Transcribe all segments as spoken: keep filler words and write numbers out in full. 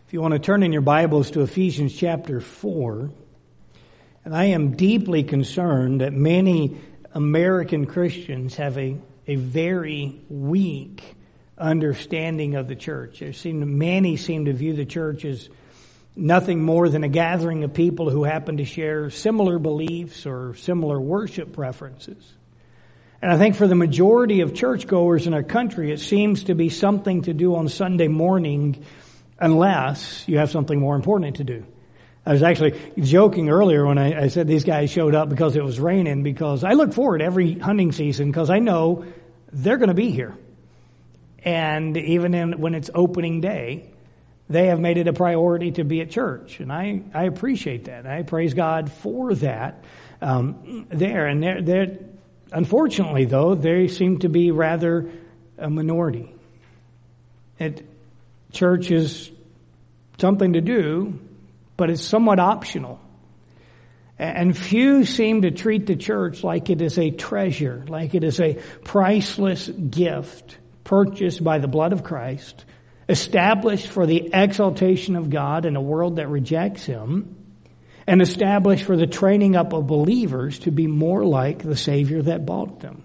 If you want to turn in your Bibles to Ephesians chapter four, and I am deeply concerned that many American Christians have a, a very weak understanding of the church. There seem, many seem to view the church as nothing more than a gathering of people who happen to share similar beliefs or similar worship preferences. And I think for the majority of churchgoers in our country, it seems to be something to do on Sunday morning unless you have something more important to do. I was actually joking earlier when I, I said these guys showed up because it was raining, because I look forward every hunting season because I know they're going to be here. And even in, when it's opening day, they have made it a priority to be at church. And I, I appreciate that. I praise God for that um, there. And they're, they're, unfortunately, though, they seem to be rather a minority. It, church is something to do, but it's somewhat optional. And few seem to treat the church like it is a treasure, like it is a priceless gift purchased by the blood of Christ, established for the exaltation of God in a world that rejects Him, and established for the training up of believers to be more like the Savior that bought them.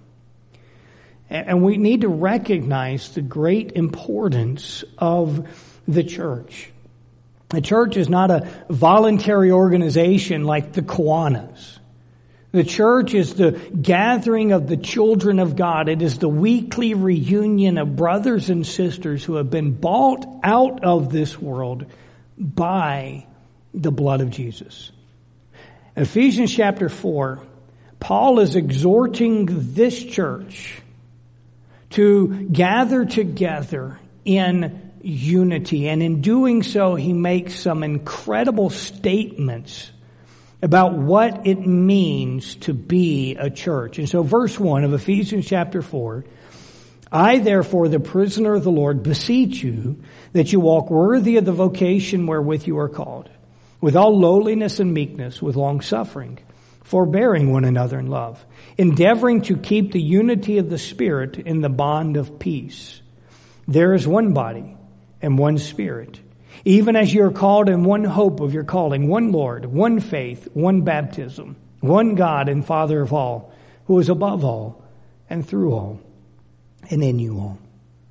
And we need to recognize the great importance of the church. The church is not a voluntary organization like the Kiwanis. The church is the gathering of the children of God. It is the weekly reunion of brothers and sisters who have been bought out of this world by the blood of Jesus. In Ephesians chapter four, Paul is exhorting this church to gather together in unity. And in doing so, he makes some incredible statements about what it means to be a church. And so verse one of Ephesians chapter four, I therefore, the prisoner of the Lord, beseech you that you walk worthy of the vocation wherewith you are called, with all lowliness and meekness, with long suffering, forbearing one another in love, endeavoring to keep the unity of the Spirit in the bond of peace. There is one body and one Spirit, even as you are called in one hope of your calling, one Lord, one faith, one baptism, one God and Father of all, who is above all and through all and in you all.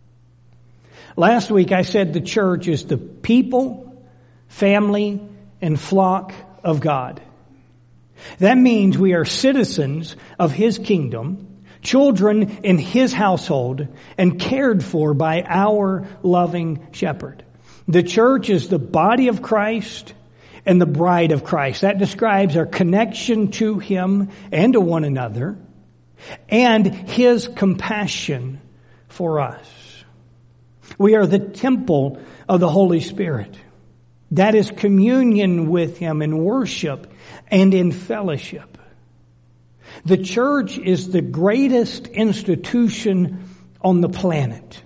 Last week I said the church is the people, family, and flock of God. That means we are citizens of His kingdom, children in His household, and cared for by our loving shepherd. The church is the body of Christ and the bride of Christ. That describes our connection to Him and to one another, and His compassion for us. We are the temple of the Holy Spirit. That is communion with Him in worship and in fellowship. The church is the greatest institution on the planet.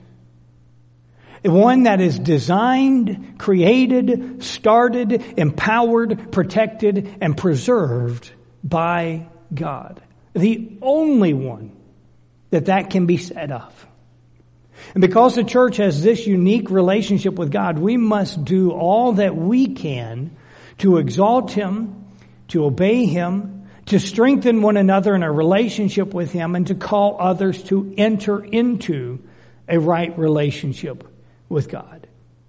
One that is designed, created, started, empowered, protected, and preserved by God. The only one that that can be said of. And because the church has this unique relationship with God, we must do all that we can to exalt Him, to obey Him, to strengthen one another in a relationship with Him, and to call others to enter into a right relationship with God.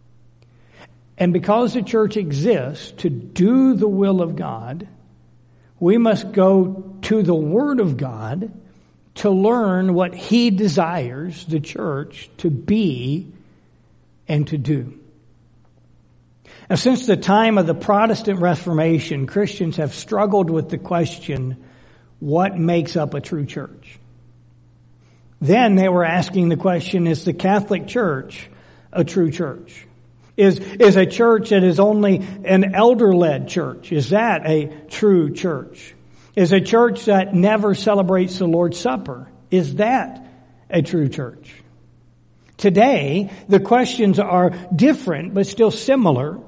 And because the church exists to do the will of God, we must go to the Word of God to learn what He desires the church to be and to do. Now, since the time of the Protestant Reformation, Christians have struggled with the question, what makes up a true church? Then they were asking the question, is the Catholic Church a true church? Is, is a church that is only an elder-led church, is that a true church? Is a church that never celebrates the Lord's Supper, is that a true church? Today, the questions are different but still similar.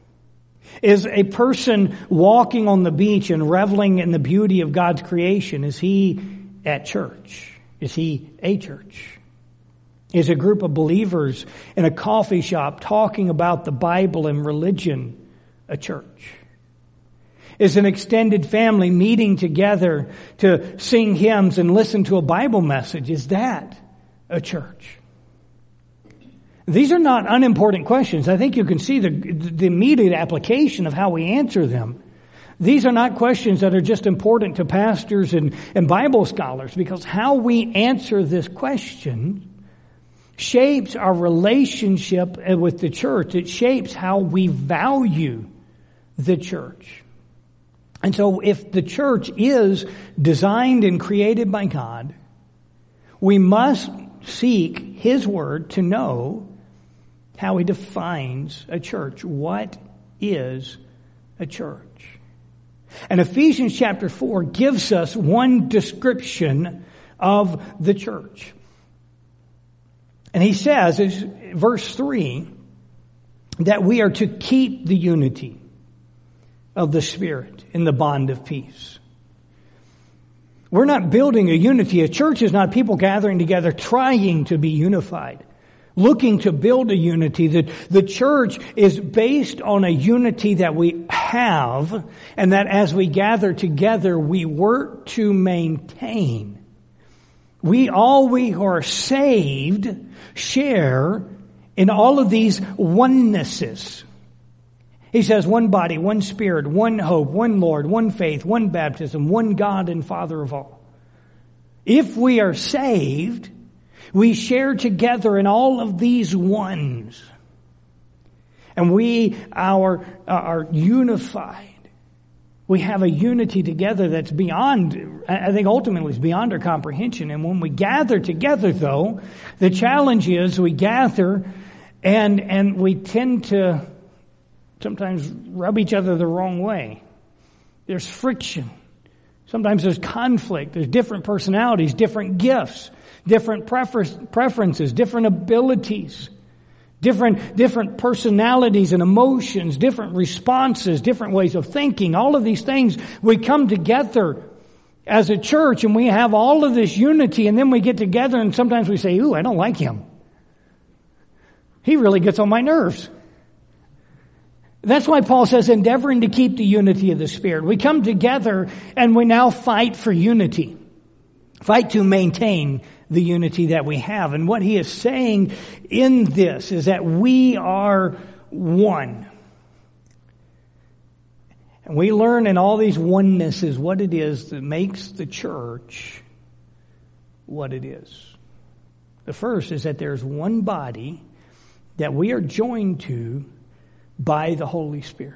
Is a person walking on the beach and reveling in the beauty of God's creation, is he at church? Is he a church? Is a group of believers in a coffee shop talking about the Bible and religion a church? Is an extended family meeting together to sing hymns and listen to a Bible message? Is that a church? These are not unimportant questions. I think you can see the, the immediate application of how we answer them. These are not questions that are just important to pastors and, and Bible scholars, because how we answer this question shapes our relationship with the church. It shapes how we value the church. And so if the church is designed and created by God, we must seek His Word to know how He defines a church. What is a church? And Ephesians chapter four gives us one description of the church. And he says, verse three, that we are to keep the unity of the Spirit in the bond of peace. We're not building a unity. A church is not people gathering together trying to be unified, looking to build a unity. The, the church is based on a unity that we have, and that as we gather together, we work to maintain. We all we who are saved share in all of these onenesses. He says one body, one Spirit, one hope, one Lord, one faith, one baptism, one God and Father of all. If we are saved, we share together in all of these ones. And we are, are unified. We have a unity together that's beyond, I think ultimately is beyond our comprehension. And when we gather together, though, the challenge is we gather and, and we tend to sometimes rub each other the wrong way. There's friction. Sometimes there's conflict. There's different personalities, different gifts, different prefer- preferences, different abilities, different, different personalities and emotions, different responses, different ways of thinking. All of these things, we come together as a church and we have all of this unity, and then we get together and sometimes we say, ooh, I don't like him. He really gets on my nerves. That's why Paul says, endeavoring to keep the unity of the Spirit. We come together and we now fight for unity. Fight to maintain the unity that we have. And what he is saying in this is that we are one. And we learn in all these onenesses what it is that makes the church what it is. The first is that there's one body that we are joined to by the Holy Spirit.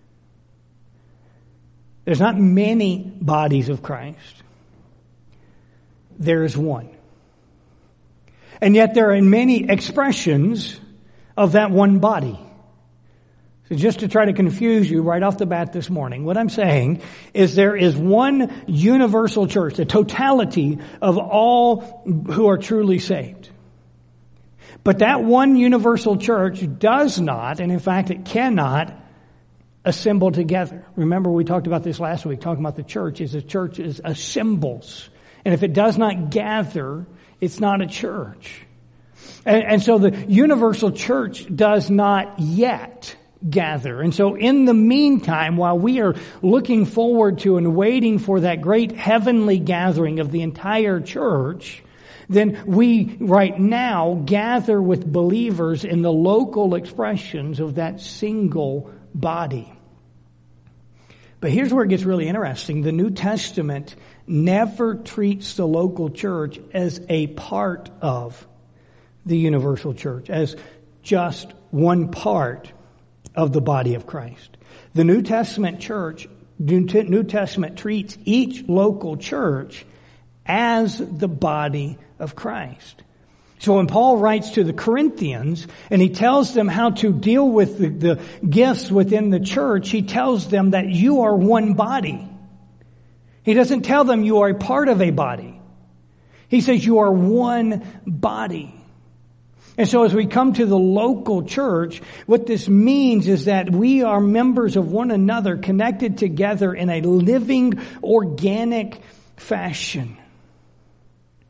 There's not many bodies of Christ. There is one. And yet there are many expressions of that one body. So just to try to confuse you right off the bat this morning, what I'm saying is there is one universal church, the totality of all who are truly saved. But that one universal church does not, and in fact it cannot, assemble together. Remember we talked about this last week, talking about the church is a church is assembles. And if it does not gather, it's not a church. And, and so the universal church does not yet gather. And so in the meantime, while we are looking forward to and waiting for that great heavenly gathering of the entire church, then we right now gather with believers in the local expressions of that single body. But here's where it gets really interesting. The New Testament never treats the local church as a part of the universal church, as just one part of the body of Christ. The New Testament church, New Testament treats each local church as the body of Christ. So when Paul writes to the Corinthians and he tells them how to deal with the, the gifts within the church, he tells them that you are one body. He doesn't tell them you are a part of a body. He says you are one body. And so as we come to the local church, what this means is that we are members of one another, connected together in a living, organic fashion.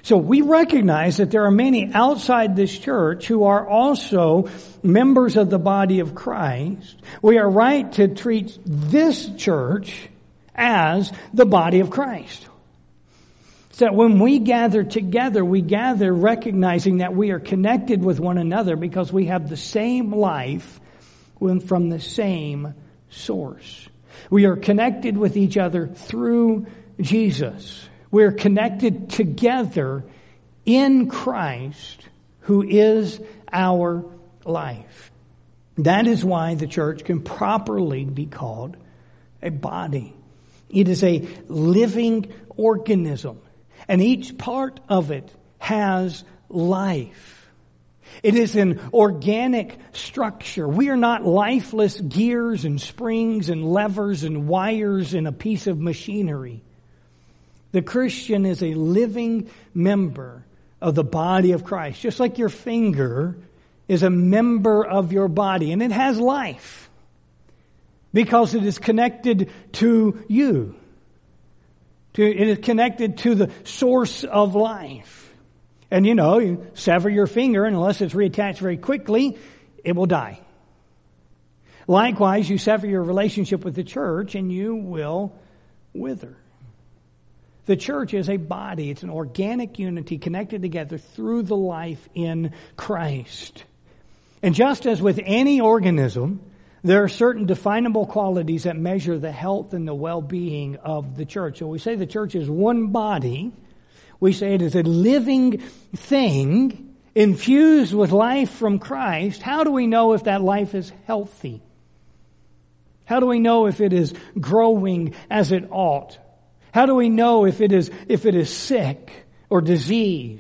So we recognize that there are many outside this church who are also members of the body of Christ. We are right to treat this church as the body of Christ. So when we gather together, we gather recognizing that we are connected with one another because we have the same life from the same source. We are connected with each other through Jesus. We are connected together in Christ, who is our life. That is why the church can properly be called a body. It is a living organism, and each part of it has life. It is an organic structure. We are not lifeless gears and springs and levers and wires in a piece of machinery. The Christian is a living member of the body of Christ. Just like your finger is a member of your body, and it has life because it is connected to you. It is connected to the source of life. And you know, you sever your finger, and unless it's reattached very quickly, it will die. Likewise, you sever your relationship with the church, and you will wither. The church is a body. It's an organic unity connected together through the life in Christ. And just as with any organism, there are certain definable qualities that measure the health and the well-being of the church. So we say the church is one body. We say it is a living thing infused with life from Christ. How do we know if that life is healthy? How do we know if it is growing as it ought? How do we know if it is if it is sick or diseased?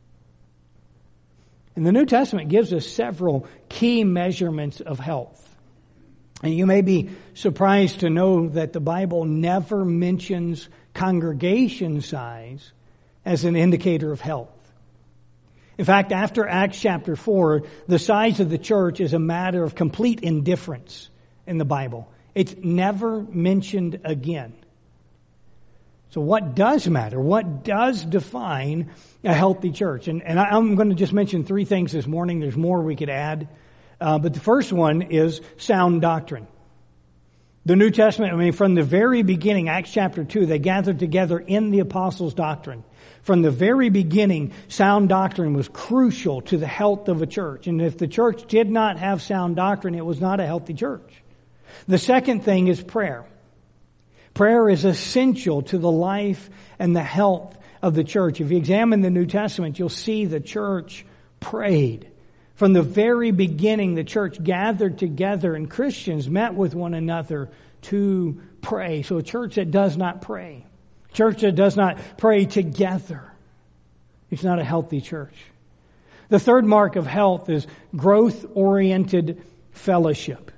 And the New Testament gives us several key measurements of health. And you may be surprised to know that the Bible never mentions congregation size as an indicator of health. In fact, after Acts chapter four, the size of the church is a matter of complete indifference in the Bible. It's never mentioned again. So what does matter? What does define a healthy church? And, and I, I'm going to just mention three things this morning. There's more we could add. Uh, but the first one is sound doctrine. The New Testament, I mean, from the very beginning, Acts chapter two, they gathered together in the apostles' doctrine. From the very beginning, sound doctrine was crucial to the health of a church. And if the church did not have sound doctrine, it was not a healthy church. The second thing is prayer. Prayer is essential to the life and the health of the church. If you examine the New Testament, you'll see the church prayed. From the very beginning, the church gathered together and Christians met with one another to pray. So a church that does not pray, a church that does not pray together, it's not a healthy church. The third mark of health is growth-oriented fellowship.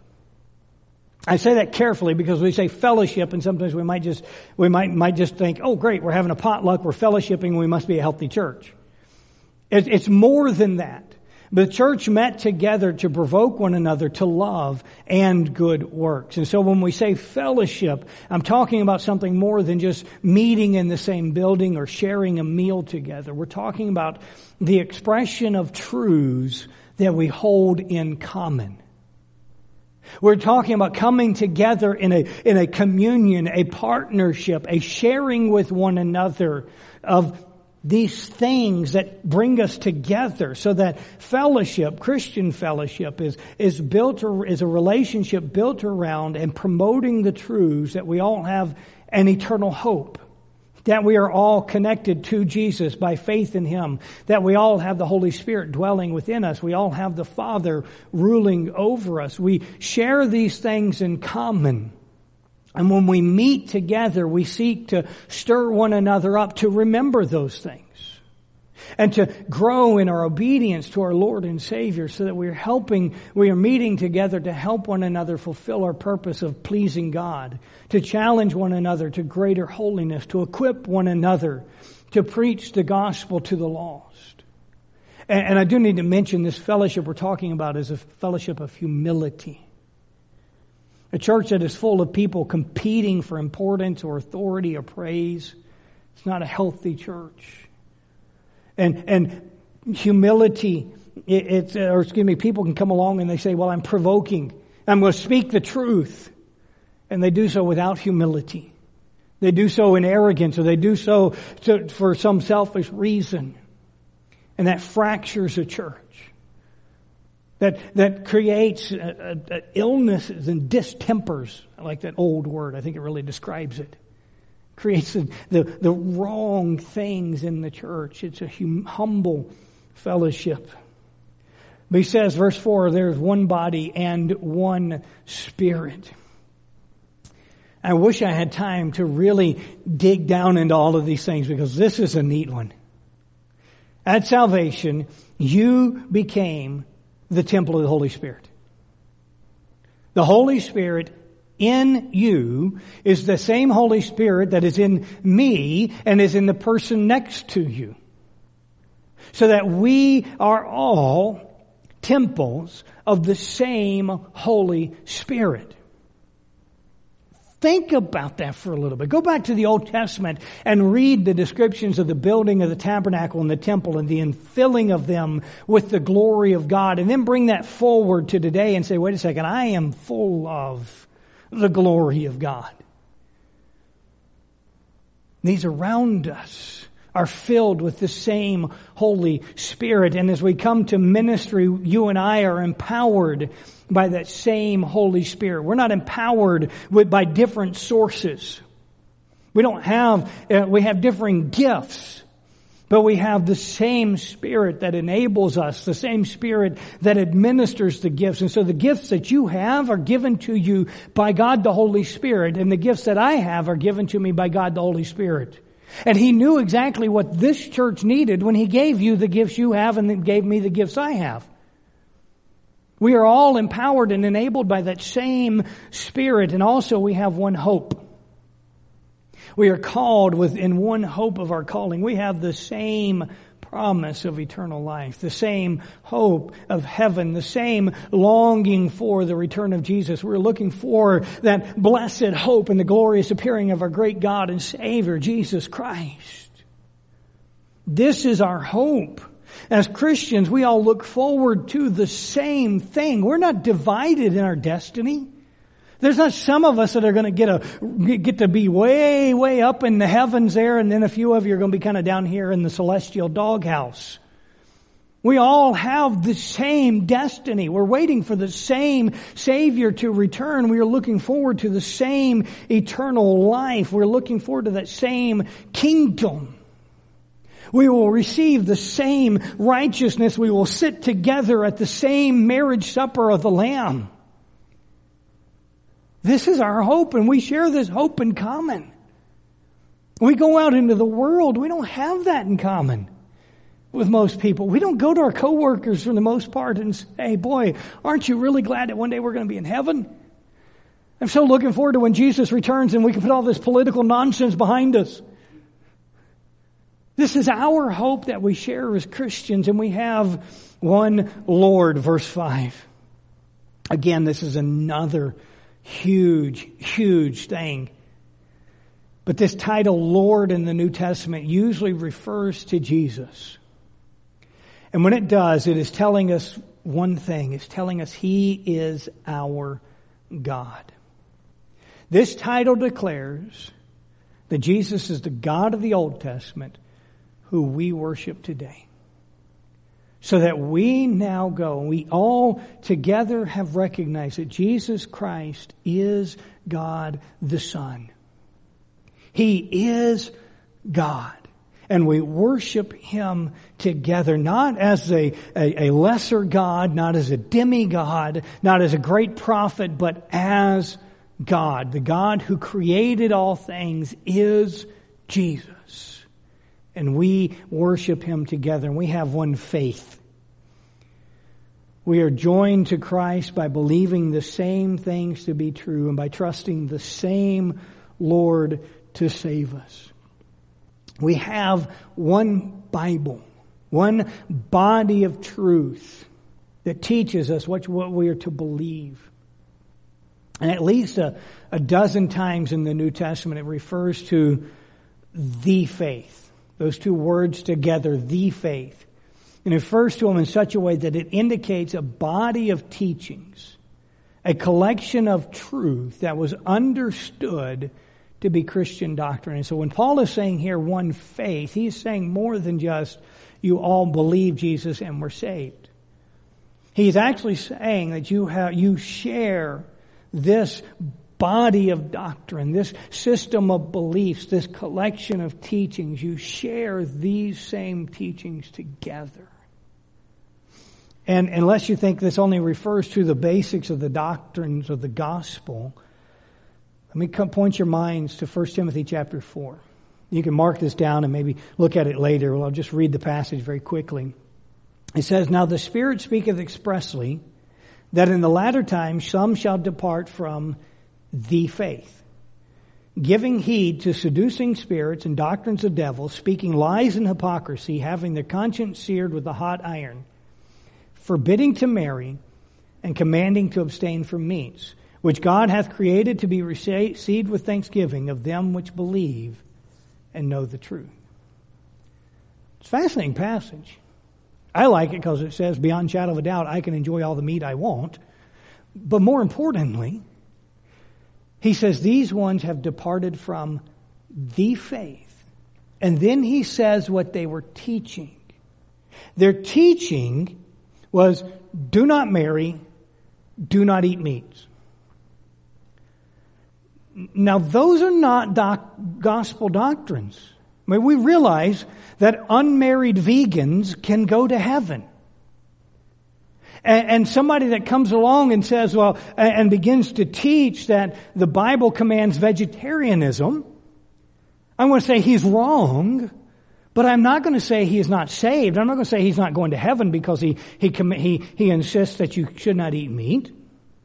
I say that carefully because we say fellowship, and sometimes we might just we might might just think, oh, great, we're having a potluck, we're fellowshipping, we must be a healthy church. It, it's more than that. The church met together to provoke one another to love and good works. And so when we say fellowship, I'm talking about something more than just meeting in the same building or sharing a meal together. We're talking about the expression of truths that we hold in common. We're talking about coming together in a, in a communion, a partnership, a sharing with one another of these things that bring us together, so that fellowship, Christian fellowship, is, is built, is a relationship built around and promoting the truths that we all have an eternal hope, that we are all connected to Jesus by faith in Him, that we all have the Holy Spirit dwelling within us, we all have the Father ruling over us. We share these things in common. And when we meet together, we seek to stir one another up to remember those things and to grow in our obedience to our Lord and Savior, so that we are helping, we are meeting together to help one another fulfill our purpose of pleasing God, to challenge one another to greater holiness, to equip one another to preach the gospel to the lost. And, and I do need to mention this fellowship we're talking about is a fellowship of humility. A church that is full of people competing for importance or authority or praise, it's not a healthy church. And, and humility, it, it's, or excuse me, people can come along and they say, well, I'm provoking. I'm going to speak the truth. And they do so without humility. They do so in arrogance, or they do so to, for some selfish reason. And that fractures a church. That, that creates uh, uh, illnesses and distempers. I like that old word. I think it really describes it. Creates the, the, the wrong things in the church. It's a hum, humble fellowship. But he says, verse four, there's one body and one Spirit. I wish I had time to really dig down into all of these things, because this is a neat one. At salvation, you became the temple of the Holy Spirit. The Holy Spirit in you is the same Holy Spirit that is in me and is in the person next to you. So that we are all temples of the same Holy Spirit. Think about that for a little bit. Go back to the Old Testament and read the descriptions of the building of the tabernacle and the temple and the infilling of them with the glory of God. And then bring that forward to today and say, wait a second, I am full of the glory of God. These around us are filled with the same Holy Spirit. And as we come to ministry, you and I are empowered by that same Holy Spirit. We're not empowered with, by different sources. We don't have, uh, we have differing gifts, but we have the same Spirit that enables us, the same Spirit that administers the gifts. And so the gifts that you have are given to you by God the Holy Spirit, and the gifts that I have are given to me by God the Holy Spirit. And He knew exactly what this church needed when He gave you the gifts you have and then gave me the gifts I have. We are all empowered and enabled by that same Spirit, and also we have one hope. We are called within one hope of our calling. We have the same promise of eternal life, the same hope of heaven, the same longing for the return of Jesus. We're looking for that blessed hope and the glorious appearing of our great God and Savior, Jesus Christ. This is our hope. As Christians, we all look forward to the same thing. We're not divided in our destiny. There's not some of us that are going to get a get to be way, way up in the heavens there, and then a few of you are going to be kind of down here in the celestial doghouse. We all have the same destiny. We're waiting for the same Savior to return. We are looking forward to the same eternal life. We're looking forward to that same kingdom. We will receive the same righteousness. We will sit together at the same marriage supper of the Lamb. This is our hope, and we share this hope in common. We go out into the world. We don't have that in common with most people. We don't go to our coworkers for the most part and say, hey, boy, aren't you really glad that one day we're going to be in heaven? I'm so looking forward to when Jesus returns and we can put all this political nonsense behind us. This is our hope that we share as Christians, and we have one Lord, verse five. Again, this is another huge, huge thing. But this title, Lord, in the New Testament usually refers to Jesus. And when it does, it is telling us one thing. It's telling us He is our God. This title declares that Jesus is the God of the Old Testament who we worship today. So that we now go, we all together have recognized that Jesus Christ is God the Son. He is God. And we worship Him together, not as a, a, a lesser God, not as a demigod, not as a great prophet, but as God. The God who created all things is Jesus. And we worship Him together, and we have one faith. We are joined to Christ by believing the same things to be true and by trusting the same Lord to save us. We have one Bible, one body of truth that teaches us what, what we are to believe. And at least a, a dozen times in the New Testament it refers to the faith. those two words together, the faith. And it refers to them in such a way that it indicates a body of teachings, a collection of truth that was understood to be Christian doctrine. And so when Paul is saying here one faith, he's saying more than just you all believe Jesus and were saved. He's actually saying that you have, you share this body of doctrine, this system of beliefs, this collection of teachings. You share these same teachings together. And unless you think this only refers to the basics of the doctrines of the gospel, let me come point your minds to First Timothy chapter four. You can mark this down and maybe look at it later. Well, I'll just read the passage very quickly. It says, "Now the Spirit speaketh expressly that in the latter times some shall depart from the faith, giving heed to seducing spirits and doctrines of devils, speaking lies and hypocrisy, having their conscience seared with a hot iron, forbidding to marry, and commanding to abstain from meats, which God hath created to be received with thanksgiving of them which believe and know the truth." It's a fascinating passage. I like it because it says, beyond shadow of a doubt, I can enjoy all the meat I want. But more importantly, he says these ones have departed from the faith. And then he says what they were teaching. Their teaching was, do not marry, do not eat meats. Now, those are not doc- gospel doctrines. I mean, we realize that unmarried vegans can go to heaven. And, and somebody that comes along and says, well, and, and begins to teach that the Bible commands vegetarianism, I'm going to say he's wrong, but I'm not going to say he is not saved. I'm not going to say he's not going to heaven because he, he, he, he insists that you should not eat meat.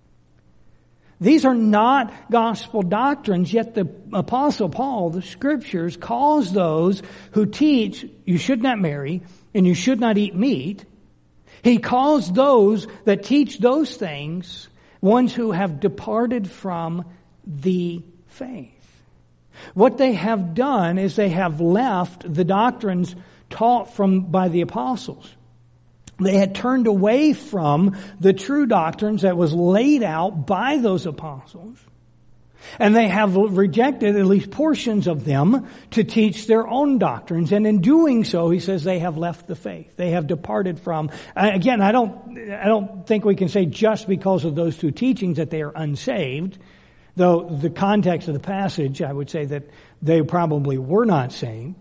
These are not gospel doctrines, yet the Apostle Paul, the Scriptures, calls those who teach you should not marry and you should not eat meat. He calls those that teach those things ones who have departed from the faith. What they have done is they have left the doctrines taught from by the apostles. They had turned away from the true doctrines that was laid out by those apostles. And they have rejected at least portions of them to teach their own doctrines. And in doing so, he says they have left the faith. They have departed from, again, I don't, I don't think we can say just because of those two teachings that they are unsaved. Though the context of the passage, I would say that they probably were not saved.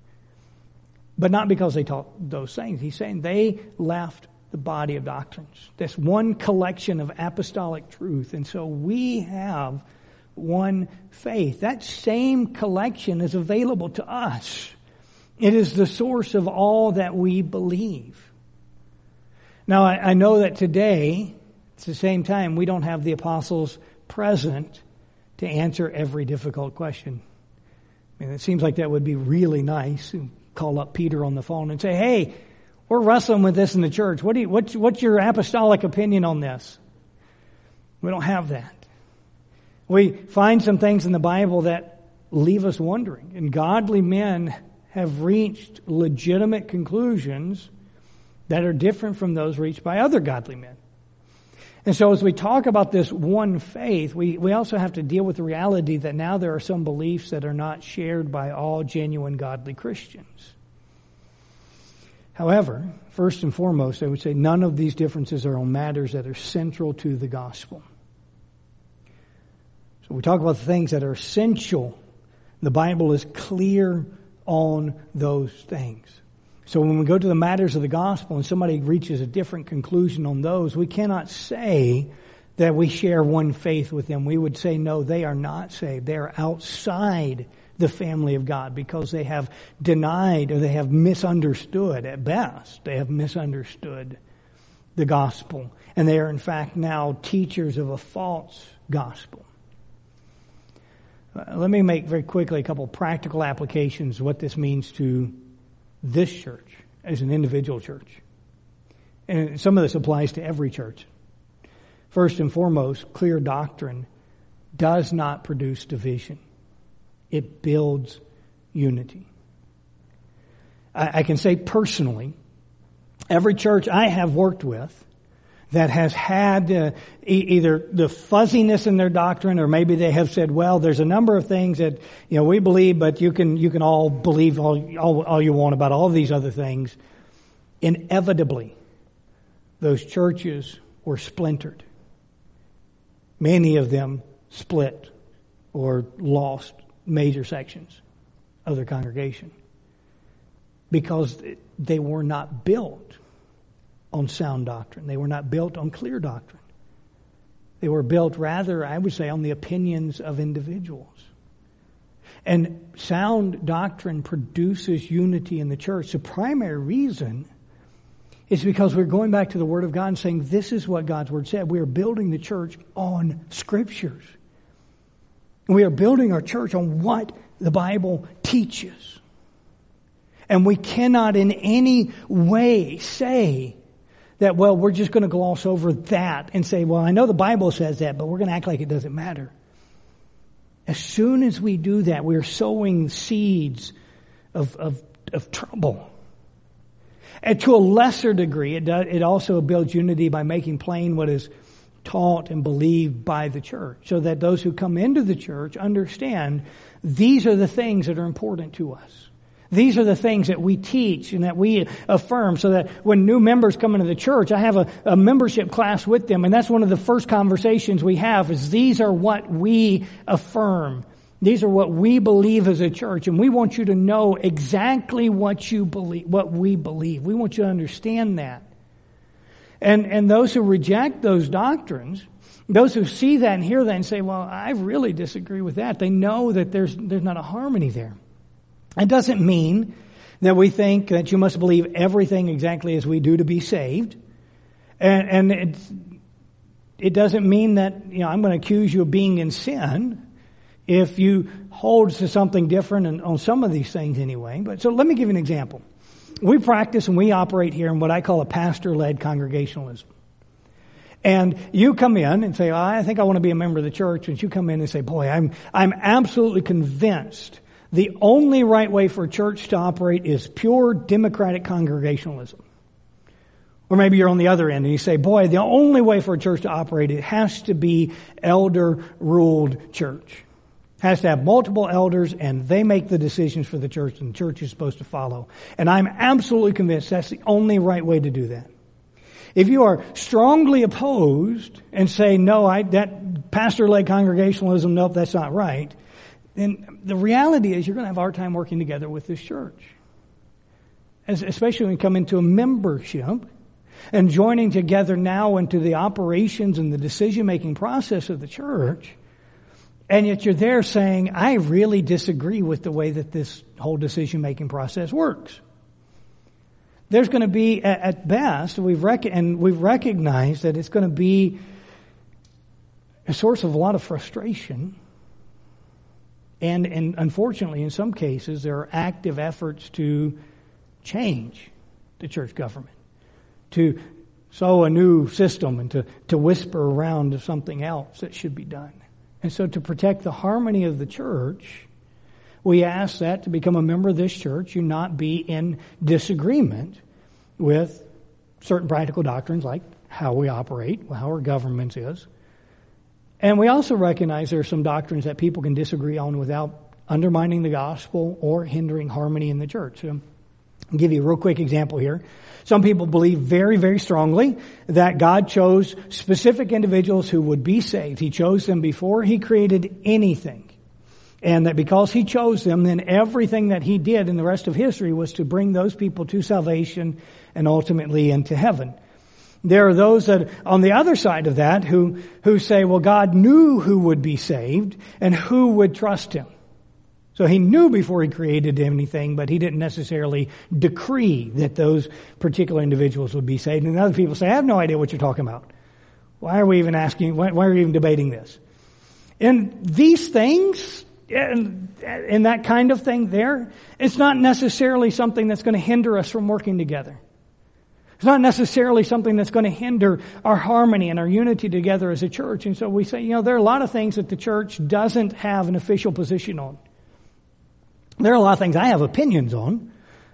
But not because they taught those things. He's saying they left the body of doctrines. This one collection of apostolic truth. And so we have one faith. That same collection is available to us. It is the source of all that we believe. Now, I, I know that today, at the same time, we don't have the apostles present to answer every difficult question. I mean, it seems like that would be really nice. Call up Peter on the phone and say, hey, we're wrestling with this in the church. What do you, what's, what's your apostolic opinion on this? We don't have that. We find some things in the Bible that leave us wondering. And godly men have reached legitimate conclusions that are different from those reached by other godly men. And so as we talk about this one faith, we, we also have to deal with the reality that now there are some beliefs that are not shared by all genuine godly Christians. However, first and foremost, I would say none of these differences are on matters that are central to the gospel. So we talk about the things that are essential. The Bible is clear on those things. So when we go to the matters of the gospel and somebody reaches a different conclusion on those, we cannot say that we share one faith with them. We would say, no, they are not saved. They are outside the family of God because they have denied or they have misunderstood, at best, they have misunderstood the gospel. And they are, in fact, now teachers of a false gospel. Uh, let me make very quickly a couple practical applications of what this means to this church as an individual church. And some of this applies to every church. First and foremost, clear doctrine does not produce division. It builds unity. I, I can say personally, every church I have worked with that has had uh, e- either the fuzziness in their doctrine, or maybe they have said, well, there's a number of things that, you know, we believe, but you can, you can all believe all, all, all you want about all these other things. Inevitably, those churches were splintered. Many of them split or lost major sections of their congregation because they were not built on sound doctrine. They were not built on clear doctrine. They were built rather, I would say, on the opinions of individuals. And sound doctrine produces unity in the church. The primary reason is because we're going back to the Word of God and saying, this is what God's Word said. We are building the church on Scriptures. We are building our church on what the Bible teaches. And we cannot in any way say that, well, we're just going to gloss over that and say, well, I know the Bible says that, but we're going to act like it doesn't matter. As soon as we do that, we're sowing seeds of, of, of trouble. And to a lesser degree, it, does, it also builds unity by making plain what is taught and believed by the church, so that those who come into the church understand these are the things that are important to us. These are the things that we teach and that we affirm, so that when new members come into the church, I have a, a membership class with them, and that's one of the first conversations we have is these are what we affirm. These are what we believe as a church, and we want you to know exactly what you believe, what we believe. We want you to understand that. And, and those who reject those doctrines, those who see that and hear that and say, well, I really disagree with that, they know that there's, there's not a harmony there. It doesn't mean that we think that you must believe everything exactly as we do to be saved. And, and it, it doesn't mean that, you know, I'm going to accuse you of being in sin if you hold to something different and on some of these things anyway. But so let me give you an example. We practice and we operate here in what I call a pastor-led congregationalism. And you come in and say, oh, I think I want to be a member of the church. And you come in and say, boy, I'm, I'm absolutely convinced the only right way for a church to operate is pure democratic congregationalism. Or maybe you're on the other end and you say, boy, the only way for a church to operate, it has to be elder-ruled church. It has to have multiple elders and they make the decisions for the church and the church is supposed to follow. And I'm absolutely convinced that's the only right way to do that. If you are strongly opposed and say, no, I, that pastor-led congregationalism, nope, that's not right, then the reality is you're going to have a hard time working together with this church. As, especially when you come into a membership and joining together now into the operations and the decision-making process of the church, and yet you're there saying, I really disagree with the way that this whole decision-making process works. There's going to be, at, at best, we've rec- and we've recognized that it's going to be a source of a lot of frustration. And, and unfortunately, in some cases, there are active efforts to change the church government, to sow a new system and to, to whisper around something else that should be done. And so to protect the harmony of the church, we ask that to become a member of this church, you not be in disagreement with certain practical doctrines like how we operate, how our government is. And we also recognize there are some doctrines that people can disagree on without undermining the gospel or hindering harmony in the church. So I'll give you a real quick example here. Some people believe very, very strongly that God chose specific individuals who would be saved. He chose them before He created anything. And that because He chose them, then everything that He did in the rest of history was to bring those people to salvation and ultimately into heaven. There are those that on the other side of that who, who say, well, God knew who would be saved and who would trust Him. So He knew before He created anything, but He didn't necessarily decree that those particular individuals would be saved. And other people say, I have no idea what you're talking about. Why are we even asking, why, why are we even debating this? And these things, and, and that kind of thing there, it's not necessarily something that's going to hinder us from working together. It's not necessarily something that's going to hinder our harmony and our unity together as a church. And so we say, you know, there are a lot of things that the church doesn't have an official position on. There are a lot of things I have opinions on.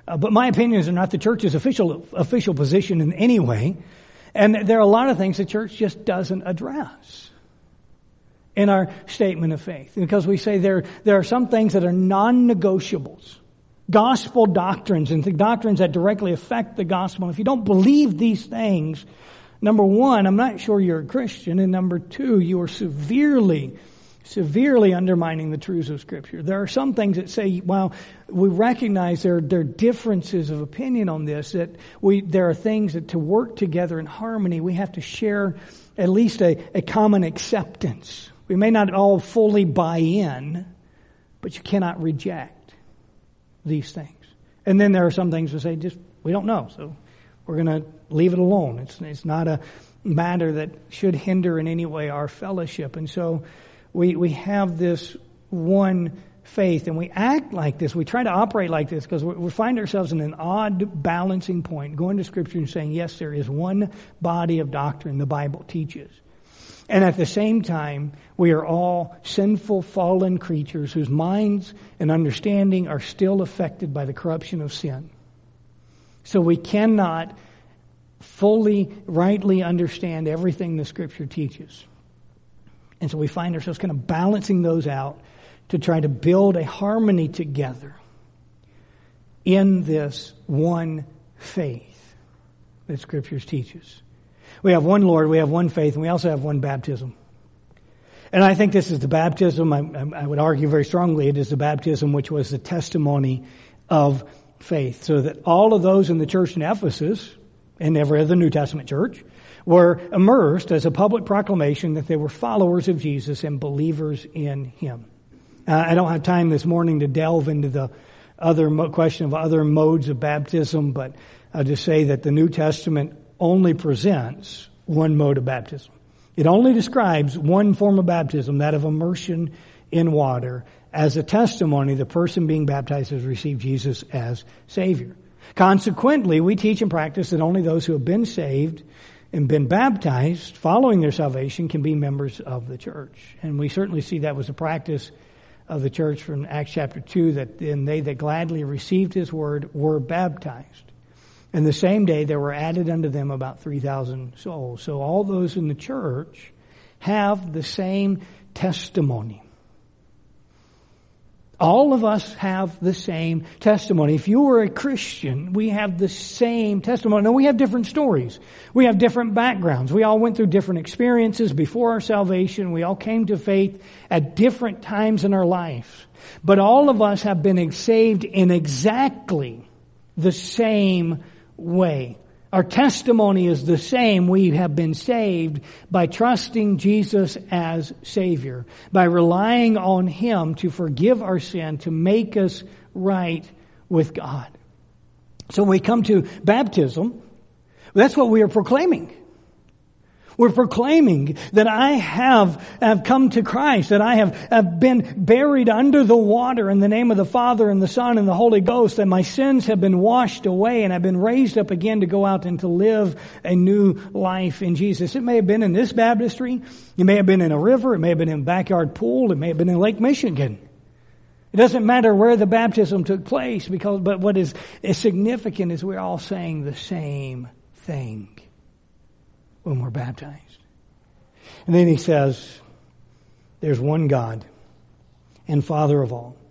Uh, but my opinions are not the church's official official position in any way. And there are a lot of things the church just doesn't address in our statement of faith. Because we say there, there are some things that are non-negotiables. Gospel doctrines and the doctrines that directly affect the gospel. If you don't believe these things, number one, I'm not sure you're a Christian. And number two, you are severely, severely undermining the truths of Scripture. There are some things that say, well, we recognize there, there are differences of opinion on this, that we there are things that to work together in harmony, we have to share at least a, a common acceptance. We may not all fully buy in, but you cannot reject these things. And then there are some things that say, just, we don't know, so we're going to leave it alone. It's, it's not a matter that should hinder in any way our fellowship. And so we, we have this one faith, and we act like this. We try to operate like this because we, we find ourselves in an odd balancing point, going to Scripture and saying, yes, there is one body of doctrine the Bible teaches. And at the same time, we are all sinful, fallen creatures whose minds and understanding are still affected by the corruption of sin. So we cannot fully, rightly understand everything the Scripture teaches. And so we find ourselves kind of balancing those out to try to build a harmony together in this one faith that Scripture teaches. We have one Lord, we have one faith, and we also have one baptism. And I think this is the baptism, I, I would argue very strongly, it is the baptism which was the testimony of faith. So that all of those in the church in Ephesus, and every other New Testament church, were immersed as a public proclamation that they were followers of Jesus and believers in Him. Uh, I don't have time this morning to delve into the other mo- question of other modes of baptism, but I'll just say that the New Testament only presents one mode of baptism. It only describes one form of baptism, that of immersion in water, as a testimony the person being baptized has received Jesus as Savior. Consequently, we teach and practice that only those who have been saved and been baptized following their salvation can be members of the church. And we certainly see that was a practice of the church from Acts chapter two, that then they that gladly received His word were baptized. And the same day there were added unto them about three thousand souls. So all those in the church have the same testimony. All of us have the same testimony. If you were a Christian, we have the same testimony. Now, we have different stories. We have different backgrounds. We all went through different experiences before our salvation. We all came to faith at different times in our life. But all of us have been saved in exactly the same way. Our testimony is the same. We have been saved by trusting Jesus as Savior, by relying on Him to forgive our sin, to make us right with God. So when we come to baptism, that's what we are proclaiming. We're proclaiming that I have, have come to Christ, that I have, have been buried under the water in the name of the Father and the Son and the Holy Ghost, that my sins have been washed away and I've been raised up again to go out and to live a new life in Jesus. It may have been in this baptistry, it may have been in a river, it may have been in a backyard pool, it may have been in Lake Michigan. It doesn't matter where the baptism took place, because but what is, is significant is we're all saying the same thing when we're baptized. And then he says, there's one God and Father of all.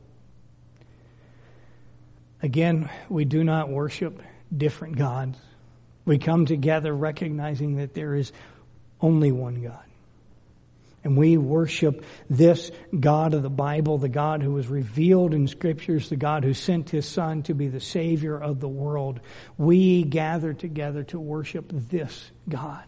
Again, we do not worship different gods. We come together recognizing that there is only one God. And we worship this God of the Bible, the God who was revealed in Scriptures, the God who sent His Son to be the Savior of the world. We gather together to worship this God.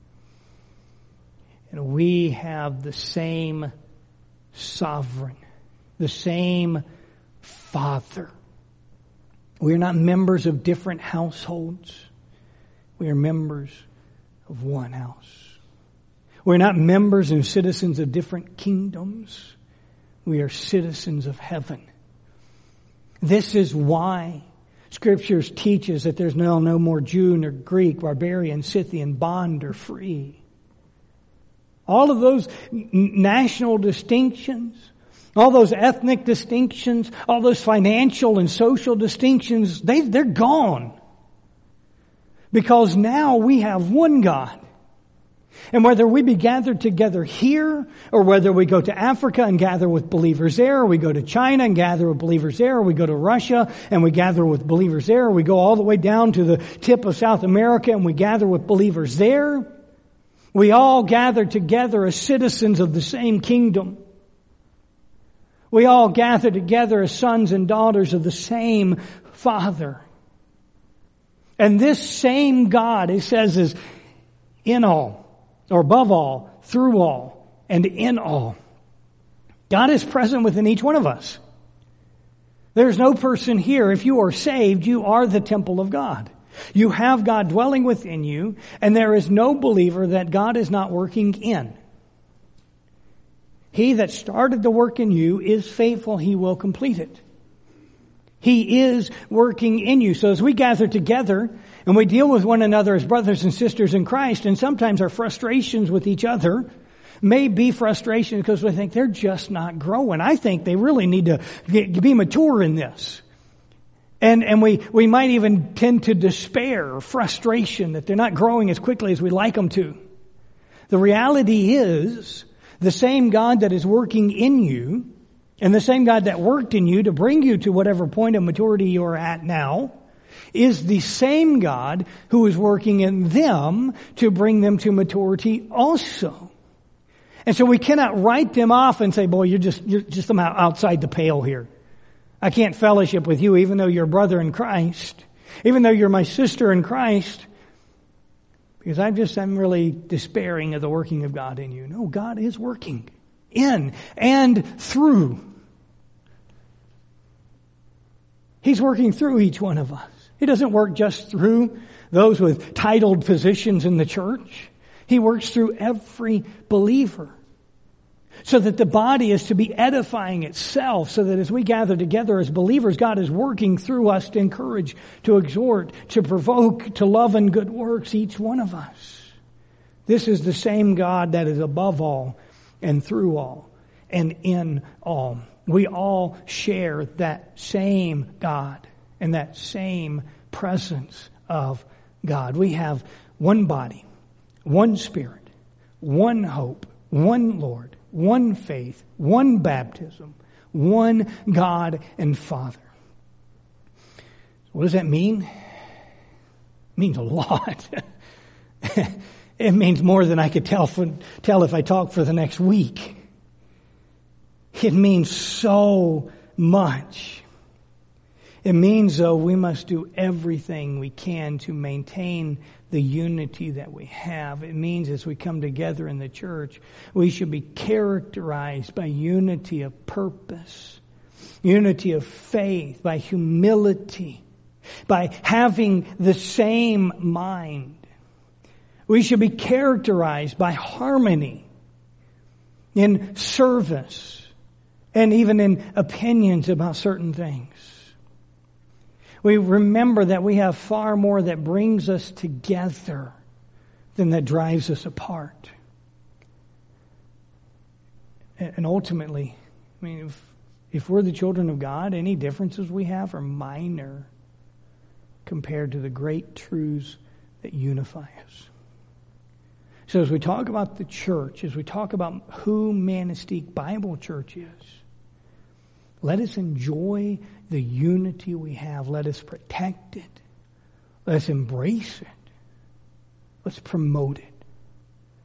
And we have the same sovereign, the same Father. We are not members of different households. We are members of one house. We're not members and citizens of different kingdoms. We are citizens of heaven. This is why Scriptures teaches that there's no, no more Jew nor Greek, barbarian, Scythian, bond or free. All of those national distinctions, All those ethnic distinctions, all those financial and social distinctions, they, they're gone. Because now we have one God. And whether we be gathered together here, or whether we go to Africa and gather with believers there, or we go to China and gather with believers there, or we go to Russia and we gather with believers there, or we go all the way down to the tip of South America and we gather with believers there, we all gather together as citizens of the same kingdom. We all gather together as sons and daughters of the same Father. And this same God, it says, is in all, or above all, through all, and in all. God is present within each one of us. There's no person here, if you are saved, you are the temple of God. You have God dwelling within you, and there is no believer that God is not working in. He that started the work in you is faithful, he will complete it. He is working in you. So as we gather together and we deal with one another as brothers and sisters in Christ, and sometimes our frustrations with each other may be frustration because we think they're just not growing. I think they really need to get, be mature in this. And, and we, we might even tend to despair or frustration that they're not growing as quickly as we'd like them to. The reality is, the same God that is working in you, and the same God that worked in you to bring you to whatever point of maturity you're at now, is the same God who is working in them to bring them to maturity also. And so we cannot write them off and say, boy, you're just, you're just outside the pale here. I can't fellowship with you even though you're a brother in Christ, even though you're my sister in Christ. Because I'm just, I'm really despairing of the working of God in you. No, God is working in and through. He's working through each one of us. He doesn't work just through those with titled positions in the church. He works through every believer. So that the body is to be edifying itself, so that as we gather together as believers, God is working through us to encourage, to exhort, to provoke, to love and good works, each one of us. This is the same God that is above all and through all and in all. We all share that same God and that same presence of God. We have one body, one Spirit, one hope, one Lord, one faith, one baptism, one God and Father. What does that mean? It means a lot. It means more than I could tell, for, tell if I talked for the next week. It means so much. It means, though, we must do everything we can to maintain the unity that we have. It means as we come together in the church, we should be characterized by unity of purpose, unity of faith, by humility, by having the same mind. We should be characterized by harmony in service and even in opinions about certain things. We remember that we have far more that brings us together than that drives us apart. And ultimately, I mean, if, if we're the children of God, any differences we have are minor compared to the great truths that unify us. So as we talk about the church, as we talk about who Manistique Bible Church is, let us enjoy the unity we have. Let us protect it. Let's embrace it. Let's promote it.